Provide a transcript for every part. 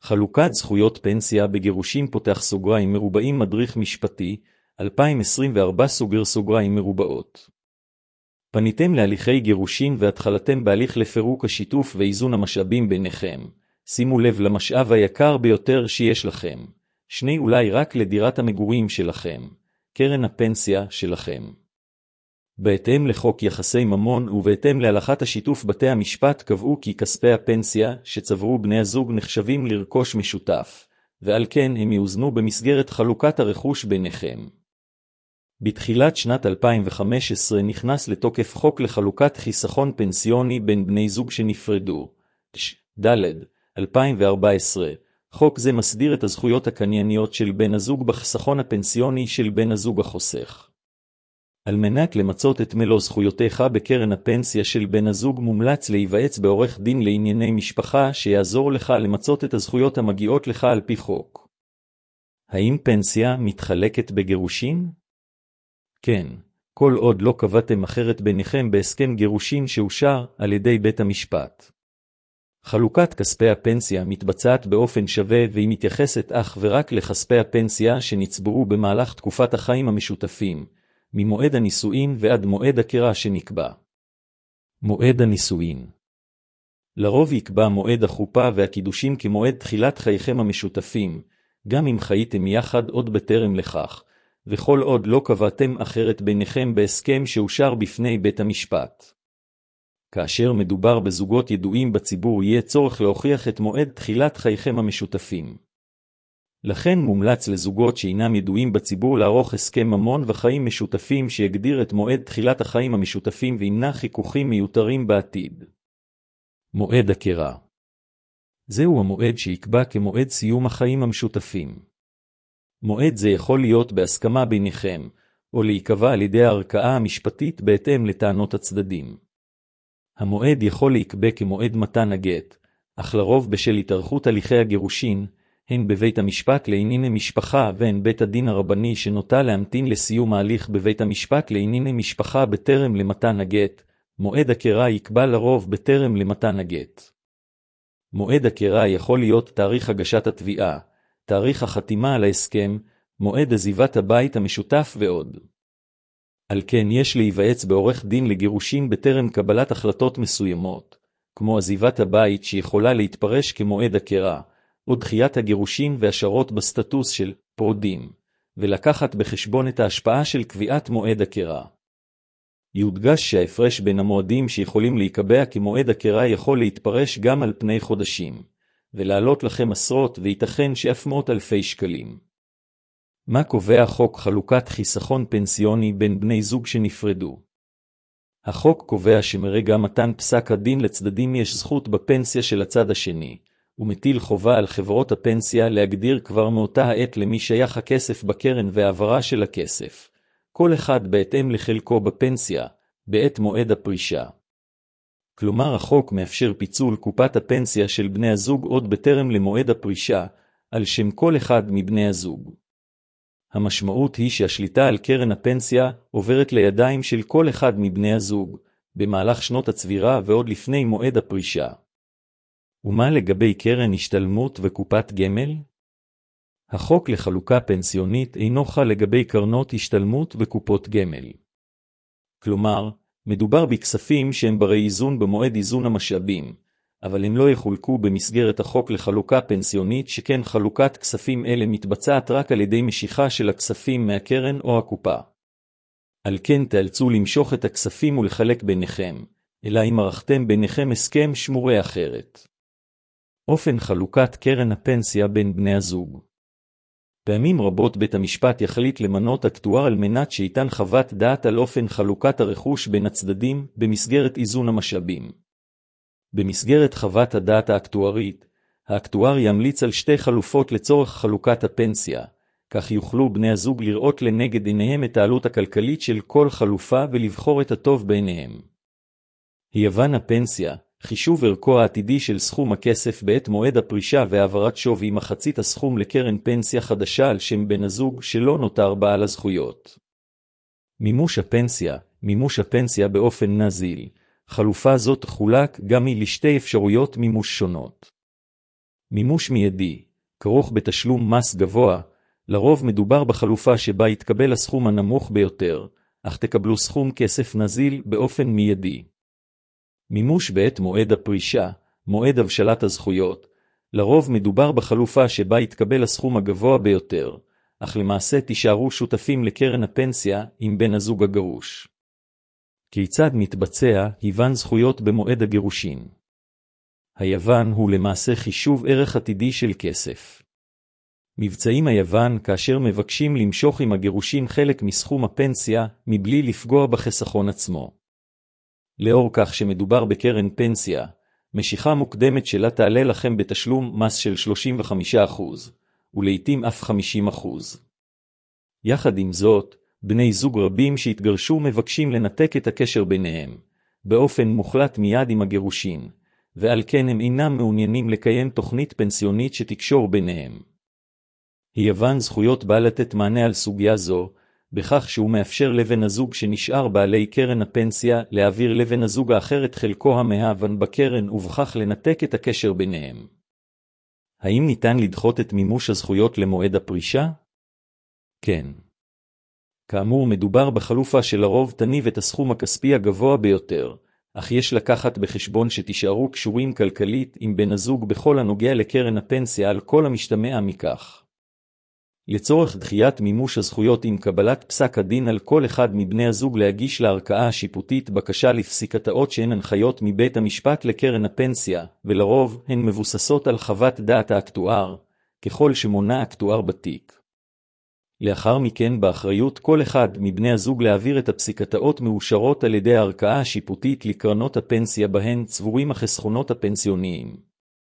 חלוקת זכויות פנסיה בגירושים פותח סוגריים מרובעים מדריך משפטי, 2024 סוגר סוגריים מרובעות. פניתם להליכי גירושין והתחלתם בהליך לפירוק השיתוף ואיזון המשאבים ביניכם. שימו לב למשאב היקר ביותר שיש לכם. שני אולי רק לדירת המגורים שלכם. קרן הפנסיה שלכם. בהתאם לחוק יחסי ממון ובהתאם להלכת השיתוף בתי המשפט קבעו כי כספי הפנסיה שצברו בני הזוג נחשבים לרכוש משותף, ועל כן הם יאוזנו במסגרת חלוקת הרכוש ביניכם. בתחילת שנת 2015 נכנס לתוקף חוק לחלוקת חיסכון פנסיוני בין בני זוג שנפרדו. ד' 2014. חוק זה מסדיר את הזכויות הקנייניות של בן הזוג בחיסכון הפנסיוני של בן הזוג החוסך. על מנת למצות את מלוא זכויותיך בקרן הפנסיה של בן הזוג מומלץ להיוועץ בעורך דין לענייני משפחה שיעזור לך למצות את הזכויות המגיעות לך על פי חוק. האם פנסיה מתחלקת בגירושין? כן, כל עוד לא קבעתם אחרת ביניכם בהסכם גירושין שאושר על ידי בית המשפט. חלוקת כספי הפנסיה מתבצעת באופן שווה והיא מתייחסת אך ורק לכספי הפנסיה שנצברו במהלך תקופת החיים המשותפים, ממועד הנישואין ועד מועד הקרע שנקבע. מועד הנישואין. לרוב יקבע מועד החופה והקידושים כמועד תחילת חייכם המשותפים, גם אם חייתם יחד עוד בטרם לכך, וכל עוד לא קבעתם אחרת ביניכם בהסכם שאושר בפני בית המשפט. כאשר מדובר בזוגות ידועים בציבור יהיה צורך להוכיח את מועד תחילת חייכם המשותפים. לכן מומלץ לזוגות שאינם ידועים בציבור לערוך הסכם ממון וחיים משותפים שיגדיר את מועד תחילת החיים המשותפים וימנע חיכוכים מיותרים בעתיד. מועד הקרע. זהו המועד שיקבע כמועד סיום החיים המשותפים. מועד זה יכול להיות בהסכמה ביניכם, או להיקבע על ידי הערכאה המשפטית בהתאם לטענות הצדדים. המועד יכול להיקבע כמועד מתן הגט, אך לרוב בשל התארכות הליכי הגירושין, הן בבית המשפט לענייני משפחה והן בית הדין הרבני שנוטה להמתין לסיום ההליך בבית המשפט לענייני משפחה בטרם למתן הגט, מועד הקרע יקבע לרוב בטרם למתן הגט. מועד הקרע יכול להיות תאריך הגשת התביעה, תאריך החתימה על ההסכם, מועד עזיבת הבית המשותף ועוד. על כן יש להיוועץ בעורך דין לגירושין בטרם קבלת החלטות מסוימות, כמו עזיבת הבית שיכולה להתפרש כמועד הקרע, או דחיית הגירושין והשארות בסטטוס של פרודים, ולקחת בחשבון את ההשפעה של קביעת מועד הקרע. יודגש שההפרש בין המועדים שיכולים להיקבע כמועד הקרע יכול להתפרש גם על פני חודשים, ולעלות לכם עשרות וייתכן שאף מאות אלפי שקלים. מה קובע חוק חלוקת חיסכון פנסיוני בין בני זוג שנפרדו? החוק קובע שמרגע מתן פסק הדין לצדדים יש זכות בפנסיה של הצד השני, ומטיל חובה על חברות הפנסיה להגדיר כבר מאותה העת למי שייך הכסף בקרן והעברה של הכסף, כל אחד בהתאם לחלקו בפנסיה, בעת מועד הפרישה. כלומר החוק מאפשר פיצול קופת הפנסיה של בני הזוג עוד בטרם למועד הפרישה, על שם כל אחד מבני הזוג. המשמעות היא שהשליטה על קרן הפנסיה עוברת לידיים של כל אחד מבני הזוג, במהלך שנות הצבירה ועוד לפני מועד הפרישה. ומה לגבי קרן השתלמות וקופת גמל? החוק לחלוקה פנסיונית אינו חל לגבי קרנות השתלמות וקופות גמל. כלומר, מדובר בכספים שהם ברי איזון במועד איזון המשאבים, אבל הם לא יחולקו במסגרת החוק לחלוקה פנסיונית שכן חלוקת כספים אלה מתבצעת רק על ידי משיכה של הכספים מהקרן או הקופה. על כן תאלצו למשוך את הכספים ולחלק ביניכם, אלא אם ערכתם ביניכם הסכם שמורה אחרת. אופן חלוקת קרן הפנסיה בין בני הזוג. פעמים רבות בית המשפט יחליט למנות אקטואר על מנת שייתן חוות דעת על אופן חלוקת הרכוש בין הצדדים במסגרת איזון המשאבים. במסגרת חוות הדעת האקטוארית, האקטואר ימליץ על שתי חלופות לצורך חלוקת הפנסיה, כך יוכלו בני הזוג לראות לנגד עיניהם את העלות הכלכלית של כל חלופה ולבחור את הטוב בעיניהם. היוון הפנסיה, חישוב ערכו העתידי של סכום הכסף בעת מועד הפרישה והעברת שווי מחצית הסכום לקרן פנסיה חדשה על שם בן הזוג שלא נותר בעל הזכויות. מימוש הפנסיה באופן נזיל. חלופה זאת חולק גם היא לשתי אפשרויות מימוש שונות. מימוש מיידי, כרוך בתשלום מס גבוה, לרוב מדובר בחלופה שבה יתקבל הסכום הנמוך ביותר, אך תקבלו סכום כסף נזיל באופן מיידי. מימוש בעת מועד הפרישה, מועד הבשלת הזכויות, לרוב מדובר בחלופה שבה יתקבל הסכום הגבוה ביותר, אך למעשה תישארו שותפים לקרן הפנסיה עם בן הזוג הגרוש. כיצד מתבצע היוון זכויות במועד הגירושין? היוון הוא למעשה חישוב ערך עתידי של כסף. מבצעים היוון כאשר מבקשים למשוך עם הגירושין חלק מסכום הפנסיה מבלי לפגוע בחסכון עצמו. לאור כך שמדובר בקרן פנסיה, משיכה מוקדמת שלה תעלה לכם בתשלום מס של 35%, ולעיתים אף 50%. יחד עם זאת, בני זוג רבים שהתגרשו מבקשים לנתק את הקשר ביניהם, באופן מוחלט מיד עם הגירושין, ועל כן הם אינם מעוניינים לקיים תוכנית פנסיונית שתקשור ביניהם. היוון זכויות בא לתת מענה על סוגיה זו, בכך שהוא מאפשר לבן הזוג שנשאר בעלי קרן הפנסיה להעביר לבן הזוג האחר את חלקו המהוון בקרן ובכך לנתק את הקשר ביניהם. האם ניתן לדחות את מימוש הזכויות למועד הפרישה? כן. כאמור מדובר בחלופה שלרוב תניב את הסכום הכספי הגבוה ביותר, אך יש לקחת בחשבון שתישארו קשורים כלכלית עם בן הזוג בכל הנוגע לקרן הפנסיה על כל המשתמע מכך. לצורך דחיית מימוש הזכויות עם קבלת פסק הדין על כל אחד מבני הזוג להגיש לערכאה השיפוטית בקשה לפסיקתאות שהן הנחיות מבית המשפט לקרן הפנסיה, ולרוב הן מבוססות על חוות דעת האקטואר, ככל שמונה אקטואר בתיק. לאחר מכן באחריות כל אחד מבני הזוג להעביר את הפסיקתאות מאושרות על ידי הערכאה השיפוטית לקרנות הפנסיה בהן צבורים החסכונות הפנסיוניים.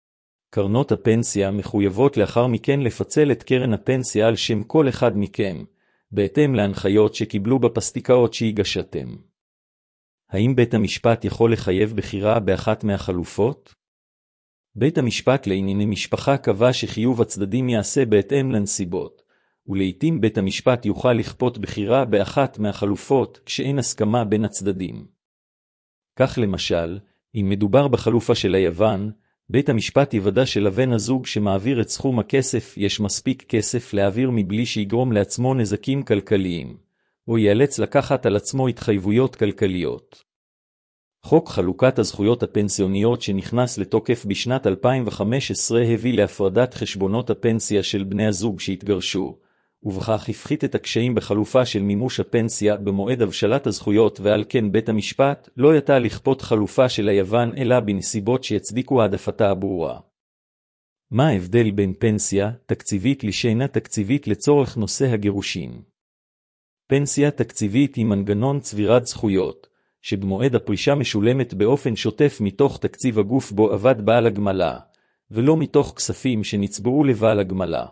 קרנות הפנסיה מחויבות לאחר מכן לפצל את קרן הפנסיה על שם כל אחד מכם, בהתאם להנחיות שקיבלו בפסיקאות שהגשתם. האם בית המשפט יכול לחייב בחירה באחת מהחלופות? בית המשפט לענייני משפחה קבע שחיוב הצדדים יעשה בהתאם לנסיבות, ולעיתים בית המשפט יוכל לכפות בחירה באחת מהחלופות כשאין הסכמה בין הצדדים. כך למשל, אם מדובר בחלופה של היוון, בית המשפט יוודא שלבן הזוג שמעביר את סכום הכסף יש מספיק כסף להעביר מבלי שיגרום לעצמו נזקים כלכליים, או ייאלץ לקחת על עצמו התחייבויות כלכליות. חוק חלוקת הזכויות הפנסיוניות שנכנס לתוקף בשנת 2015 הביא להפרדת חשבונות הפנסיה של בני הזוג שהתגרשו, ובכך הפחית את הקשיים בחלופה של מימוש הפנסיה במועד הבשלת הזכויות, ועל כן בית המשפט לא יטה לכפות חלופה של היוון אלא בנסיבות שיצדיקו העדפתה הברורה. מה ההבדל בין פנסיה תקציבית לשאינה תקציבית לצורך נושא הגירושין? פנסיה תקציבית היא מנגנון צבירת זכויות, שבמועד הפרישה משולמת באופן שוטף מתוך תקציב הגוף בו עבד בעל הגמלה, ולא מתוך כספים שנצברו לבעל הגמלה.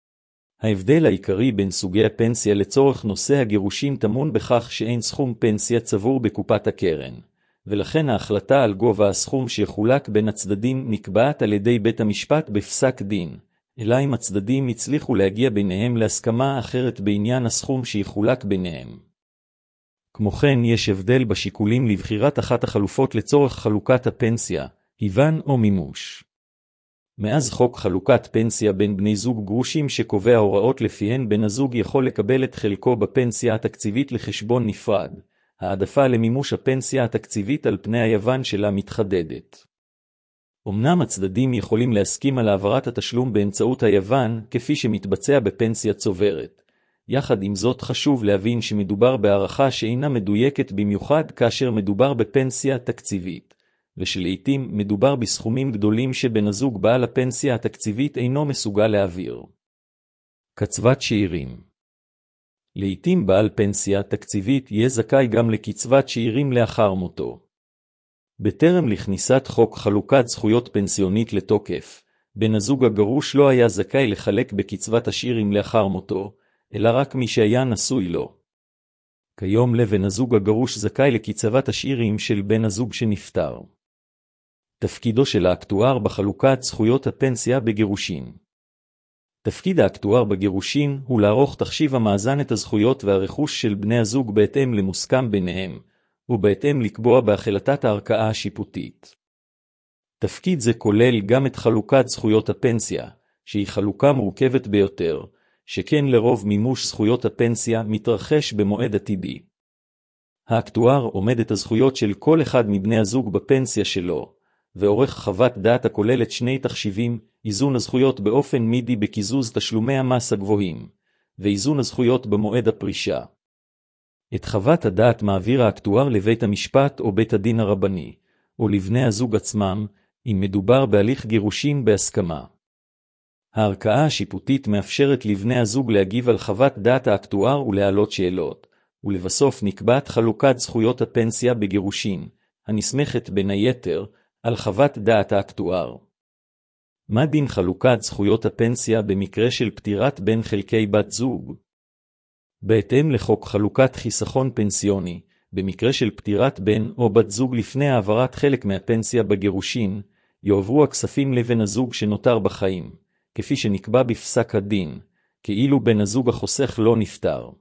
ההבדל העיקרי בין סוגי הפנסיה לצורך נושא הגירושין טמון בכך שאין סכום פנסיה צבור בקופת הקרן, ולכן ההחלטה על גובה הסכום שיחולק בין הצדדים נקבעת על ידי בית המשפט בפסק דין, אלא אם הצדדים הצליחו להגיע ביניהם להסכמה אחרת בעניין הסכום שיחולק ביניהם. כמו כן יש הבדל בשיקולים לבחירת אחת החלופות לצורך חלוקת הפנסיה, היוון או מימוש. מאז חוק חלוקת פנסיה בין בני זוג גרושים שקובע הוראות לפיהן בן הזוג יכול לקבל את חלקו בפנסיה התקציבית לחשבון נפרד, העדפה למימוש הפנסיה התקציבית על פני היוון שלה מתחדדת. אמנם הצדדים יכולים להסכים על העברת התשלום באמצעות היוון כפי שמתבצע בפנסיה צוברת. יחד עם זאת חשוב להבין שמדובר בהערכה שאינה מדויקת במיוחד כאשר מדובר בפנסיה תקציבית, ושלעיתים מדובר בסכומים גדולים שבן הזוג בעל הפנסיה התקציבית אינו מסוגל להעביר. קצבת שאירים. לעיתים בעל פנסיה תקציבית יהיה זכאי גם לקצבת שאירים לאחר מותו. בטרם לכניסת חוק חלוקת זכויות פנסיונית לתוקף, בן הזוג הגרוש לא היה זכאי לחלק בקצבת השאירים לאחר מותו, אלא רק מי שהיה נשוי לו. כיום לבן הזוג הגרוש זכאי לקצבת השאירים של בן הזוג שנפטר. תפקידו של האקטואר בחלוקת זכויות הפנסיה בגירושין. תפקיד האקטואר בגירושין הוא לערוך תחשיב המאזן את הזכויות והרכוש של בני הזוג בהתאם למוסכם ביניהם, ובהתאם לקבוע בהחלטת הערכאה השיפוטית. תפקיד זה כולל גם את חלוקת זכויות הפנסיה, שהיא חלוקה מורכבת ביותר, שכן לרוב מימוש זכויות הפנסיה מתרחש במועד עתידי. האקטואר עומד את הזכויות של כל אחד מבני הזוג בפנסיה שלו, ועורך חוות דעת הכוללת שני תחשיבים, איזון הזכויות באופן מידי בקיזוז תשלומי המס הגבוהים, ואיזון הזכויות במועד הפרישה. את חוות הדעת מעביר האקטואר לבית המשפט או בית הדין הרבני, או לבני הזוג עצמם, אם מדובר בהליך גירושין בהסכמה. הערכאה השיפוטית מאפשרת לבני הזוג להגיב על חוות דעת האקטואר ולהעלות שאלות, ולבסוף נקבעת חלוקת זכויות הפנסיה בגירושין, הנסמכת בין היתר על חוות דעת האקטואר. מה דין חלוקת זכויות הפנסיה במקרה של פטירת בן חלקי בת זוג? בהתאם לחוק חלוקת חיסכון פנסיוני, במקרה של פטירת בן או בת זוג לפני העברת חלק מהפנסיה בגירושין, יועברו הכספים לבן הזוג שנותר בחיים, כפי שנקבע בפסק הדין, כאילו בן הזוג החוסך לא נפטר.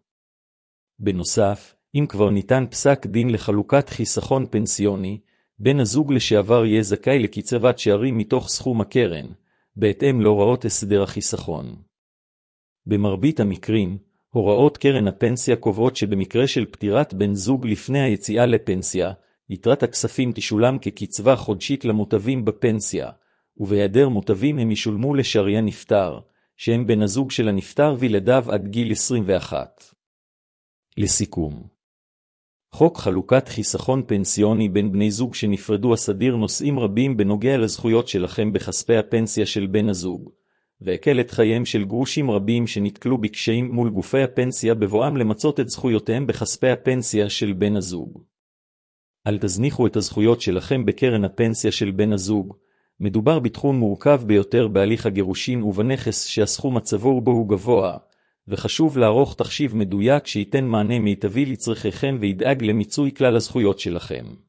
בנוסף, אם כבר ניתן פסק דין לחלוקת חיסכון פנסיוני, בן הזוג לשעבר יהיה זכאי לקצבת שארים מתוך סכום הקרן, בהתאם להוראות הסדר החיסכון. במרבית המקרים, הוראות קרן הפנסיה קובעות שבמקרה של פטירת בן זוג לפני היציאה לפנסיה, יתרת הכספים תשולם כקצבה חודשית למוטבים בפנסיה, ובהיעדר מוטבים הם ישולמו לשריין נפטר, שהם בן הזוג של הנפטר וילדיו עד גיל 21. לסיכום, חוק חלוקת חיסכון פנסיוני בין בני זוג שנפרדו הסדיר נושאים רבים בנוגע לזכויות שלכם בכספי הפנסיה של בן הזוג, והקל את חייהם של גרושים רבים שנתקלו בקשיים מול גופי הפנסיה בבואם למצות את זכויותיהם בכספי הפנסיה של בן הזוג. אל תזניחו את הזכויות שלכם בקרן הפנסיה של בן הזוג, מדובר בתחום מורכב ביותר בהליך הגירושין ובנכס שהסכום הצבור בו הוא גבוה, וחשוב לערוך תחשיב מדויק שייתן מענה מיטבי לצרכיכם וידאג למיצוי כלל הזכויות שלכם.